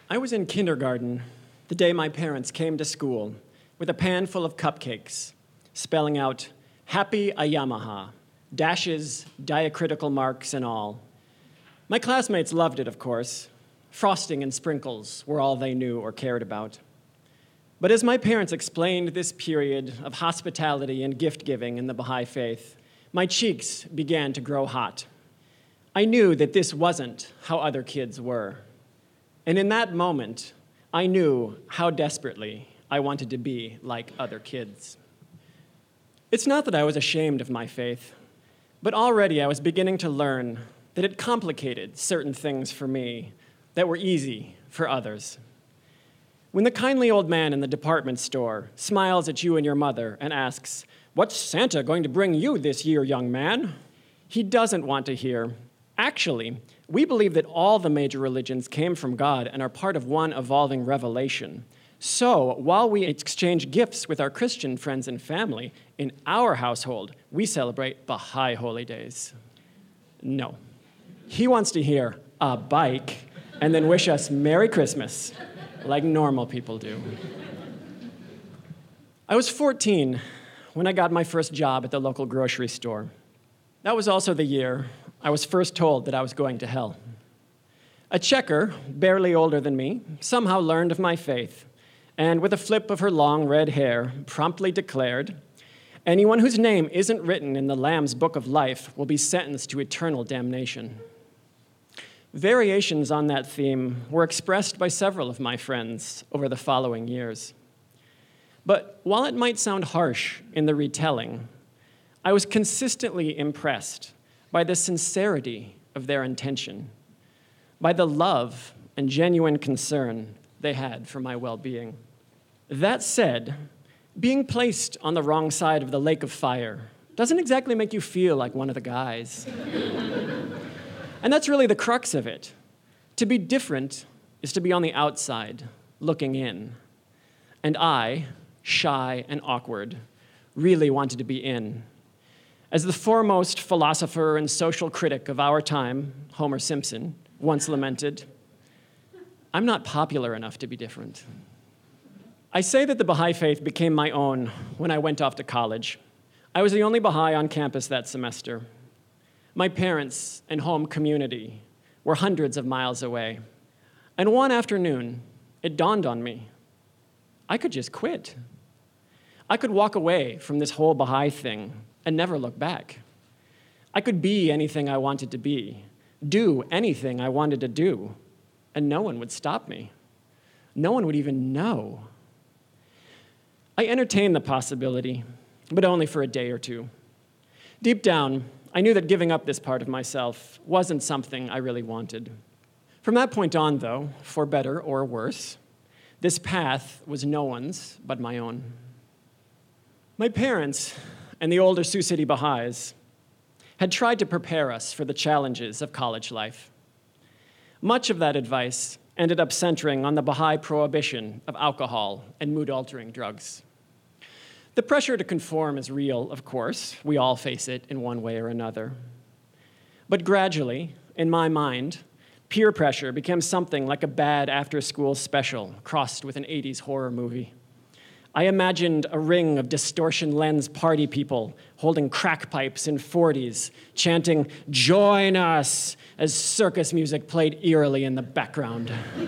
I was in kindergarten the day my parents came to school with a pan full of cupcakes, spelling out Happy Ayamaha, dashes, diacritical marks, and all. My classmates loved it, of course. Frosting and sprinkles were all they knew or cared about. But as my parents explained this period of hospitality and gift-giving in the Baha'i faith, my cheeks began to grow hot. I knew that this wasn't how other kids were. And in that moment, I knew how desperately I wanted to be like other kids. It's not that I was ashamed of my faith, but already I was beginning to learn that it complicated certain things for me that were easy for others. When the kindly old man in the department store smiles at you and your mother and asks, "What's Santa going to bring you this year, young man?" he doesn't want to hear, "Actually, we believe that all the major religions came from God and are part of one evolving revelation. So, while we exchange gifts with our Christian friends and family, in our household, we celebrate Baha'i holy days." No. He wants to hear a bike and then wish us Merry Christmas, like normal people do. I was 14 when I got my first job at the local grocery store. That was also the year I was first told that I was going to hell. A checker, barely older than me, somehow learned of my faith, and with a flip of her long red hair, promptly declared, "Anyone whose name isn't written in the Lamb's Book of Life will be sentenced to eternal damnation." Variations on that theme were expressed by several of my friends over the following years. But while it might sound harsh in the retelling, I was consistently impressed by the sincerity of their intention, by the love and genuine concern they had for my well-being. That said, being placed on the wrong side of the lake of fire doesn't exactly make you feel like one of the guys. And that's really the crux of it. To be different is to be on the outside, looking in. And I, shy and awkward, really wanted to be in. As the foremost philosopher and social critic of our time, Homer Simpson, once lamented, "I'm not popular enough to be different." I say that the Baha'i faith became my own when I went off to college. I was the only Baha'i on campus that semester. My parents and home community were hundreds of miles away. And one afternoon, it dawned on me, I could just quit. I could walk away from this whole Baha'i thing and never look back. I could be anything I wanted to be, do anything I wanted to do, and no one would stop me. No one would even know. I entertained the possibility, but only for a day or two. Deep down, I knew that giving up this part of myself wasn't something I really wanted. From that point on, though, for better or worse, this path was no one's but my own. My parents and the older Sioux City Baha'is had tried to prepare us for the challenges of college life. Much of that advice ended up centering on the Baha'i prohibition of alcohol and mood-altering drugs. The pressure to conform is real, of course. We all face it in one way or another. But gradually, in my mind, peer pressure became something like a bad after-school special crossed with an 80s horror movie. I imagined a ring of distortion lens party people holding crack pipes in 40s, chanting, "Join us," as circus music played eerily in the background.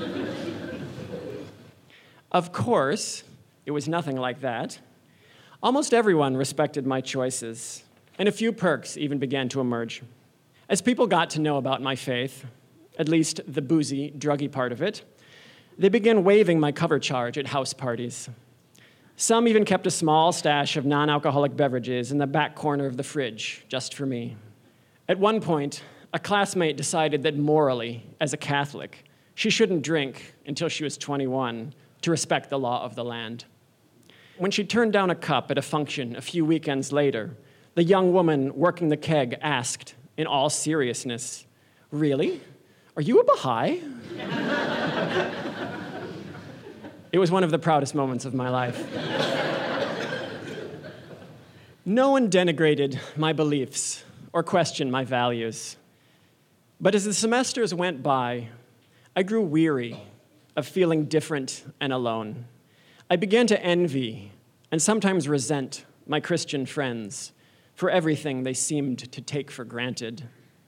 Of course, it was nothing like that. Almost everyone respected my choices, and a few perks even began to emerge. As people got to know about my faith, at least the boozy, druggy part of it, they began waiving my cover charge at house parties. Some even kept a small stash of non-alcoholic beverages in the back corner of the fridge, just for me. At one point, a classmate decided that morally, as a Catholic, she shouldn't drink until she was 21 to respect the law of the land. When she turned down a cup at a function a few weekends later, the young woman working the keg asked, in all seriousness, "Really? Are you a Baha'i?" It was one of the proudest moments of my life. No one denigrated my beliefs or questioned my values. But as the semesters went by, I grew weary of feeling different and alone. I began to envy and sometimes resent my Christian friends for everything they seemed to take for granted.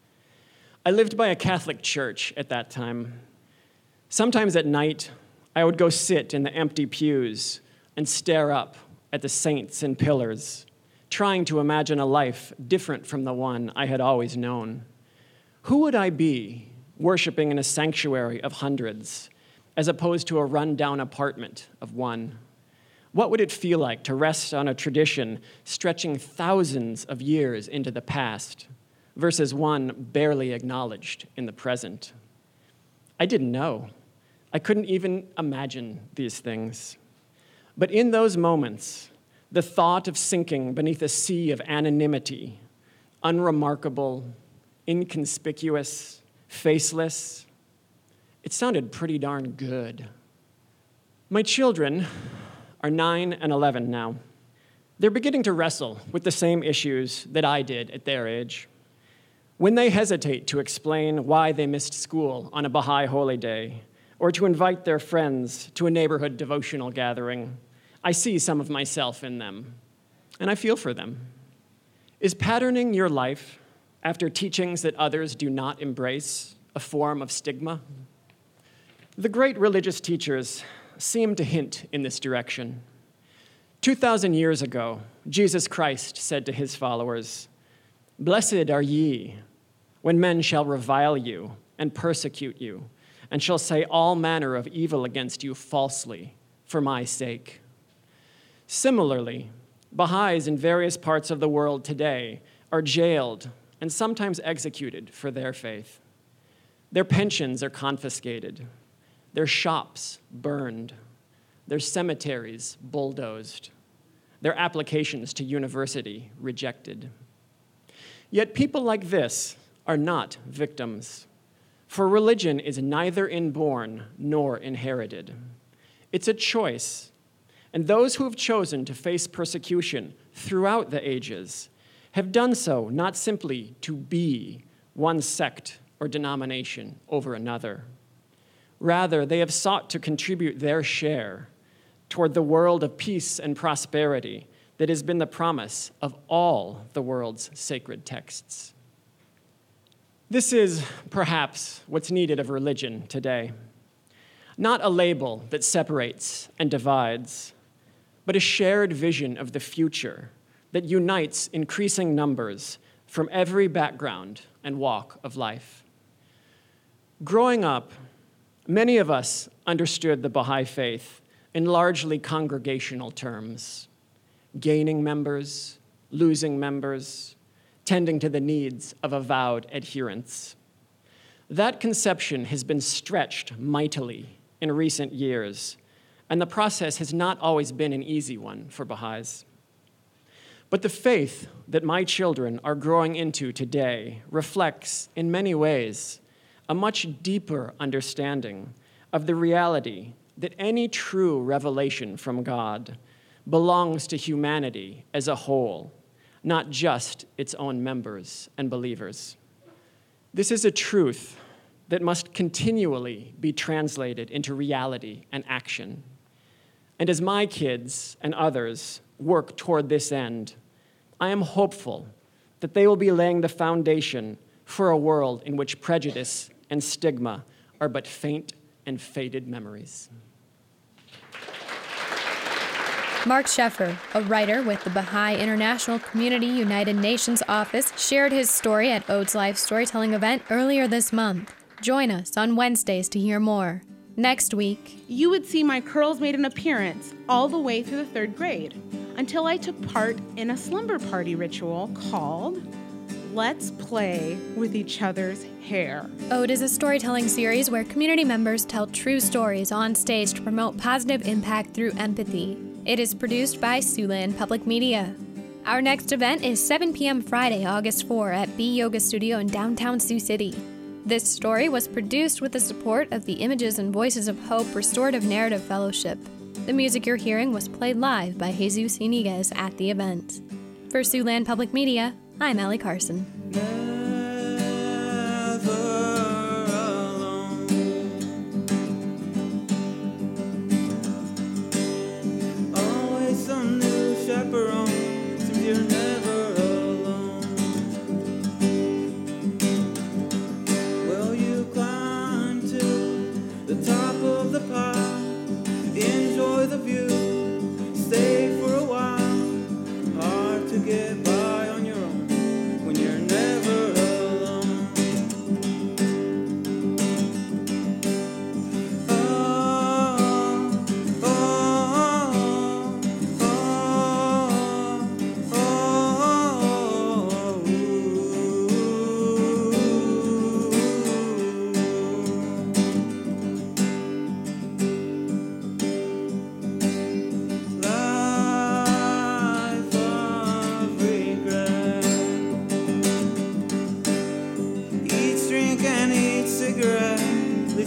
I lived by a Catholic church at that time. Sometimes at night, I would go sit in the empty pews and stare up at the saints and pillars, trying to imagine a life different from the one I had always known. Who would I be worshiping in a sanctuary of hundreds as opposed to a run-down apartment of one? What would it feel like to rest on a tradition stretching thousands of years into the past versus one barely acknowledged in the present? I didn't know. I couldn't even imagine these things. But in those moments, the thought of sinking beneath a sea of anonymity, unremarkable, inconspicuous, faceless, it sounded pretty darn good. My children are 9 and 11 now. They're beginning to wrestle with the same issues that I did at their age. When they hesitate to explain why they missed school on a Baha'i holy day, or to invite their friends to a neighborhood devotional gathering, I see some of myself in them, and I feel for them. Is patterning your life after teachings that others do not embrace a form of stigma? The great religious teachers seem to hint in this direction. 2,000 years ago, Jesus Christ said to his followers, "Blessed are ye, when men shall revile you and persecute you, and shall say all manner of evil against you falsely for my sake." Similarly, Baha'is in various parts of the world today are jailed and sometimes executed for their faith. Their pensions are confiscated, their shops burned, their cemeteries bulldozed, their applications to university rejected. Yet people like this are not victims, for religion is neither inborn nor inherited. It's a choice, and those who have chosen to face persecution throughout the ages have done so not simply to be one sect or denomination over another. Rather, they have sought to contribute their share toward the world of peace and prosperity that has been the promise of all the world's sacred texts. This is perhaps what's needed of religion today. Not a label that separates and divides, but a shared vision of the future that unites increasing numbers from every background and walk of life. Growing up, many of us understood the Baha'i faith in largely congregational terms: gaining members, losing members, tending to the needs of avowed adherents. That conception has been stretched mightily in recent years, and the process has not always been an easy one for Baha'is. But the faith that my children are growing into today reflects, in many ways, a much deeper understanding of the reality that any true revelation from God belongs to humanity as a whole, not just its own members and believers. This is a truth that must continually be translated into reality and action. And as my kids and others work toward this end, I am hopeful that they will be laying the foundation for a world in which prejudice and stigma are but faint and faded memories. Mark Sheffer, a writer with the Baha'i International Community United Nations Office, shared his story at Ode's Life Storytelling event earlier this month. Join us on Wednesdays to hear more. Next week, you would see my curls made an appearance all the way through the 3rd grade, until I took part in a slumber party ritual called Let's Play with Each Other's Hair. Ode is a storytelling series where community members tell true stories on stage to promote positive impact through empathy. It is produced by Siouxland Public Media. Our next event is 7 p.m. Friday, August 4 at B Yoga Studio in downtown Sioux City. This story was produced with the support of the Images and Voices of Hope Restorative Narrative Fellowship. The music you're hearing was played live by Jesus Iniguez at the event. For Siouxland Public Media, I'm Allie Carson. Never alone.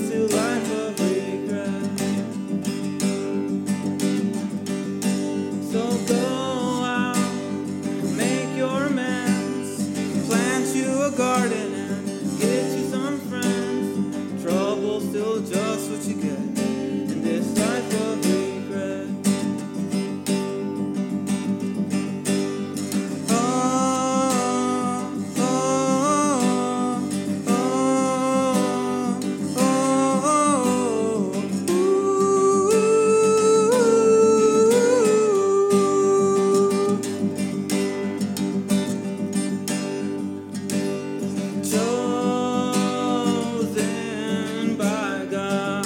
It's a life of regret. So go out, make your amends, plant you a garden and get you some friends. Trouble's still just what you get in this life of regret. Chosen by God.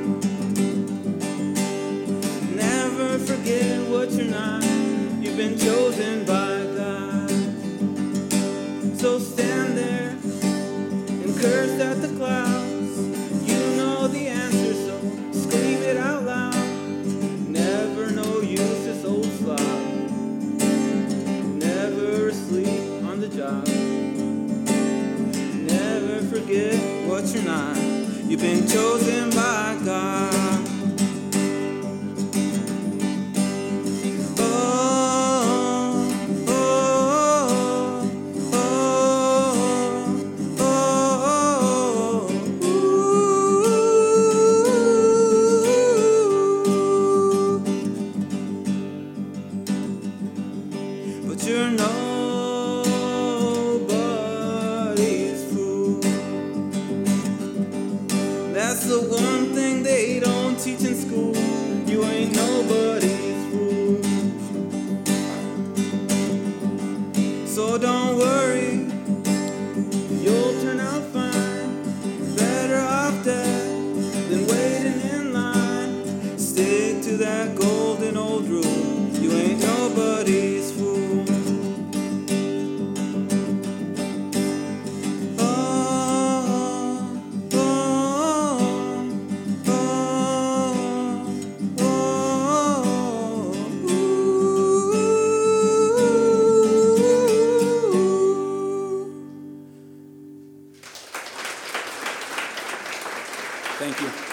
Never forget what you're not. You've been chosen by God. So stand there and curse at the clouds. You know the answer, so scream it out loud. Never no use this old slob. Never asleep on the job. Never forget what you're not. You've been chosen by God. Oh, oh, oh, oh, oh, ooh. But you're nobody's fool. That's the one thing they don't teach in school. You ain't nobody's fool. So don't worry, you'll turn out fine. Better off dead than waiting in line. Stick to that golden old rule. You ain't nobody's fool. Oh, oh, oh, oh, ooh. Thank you.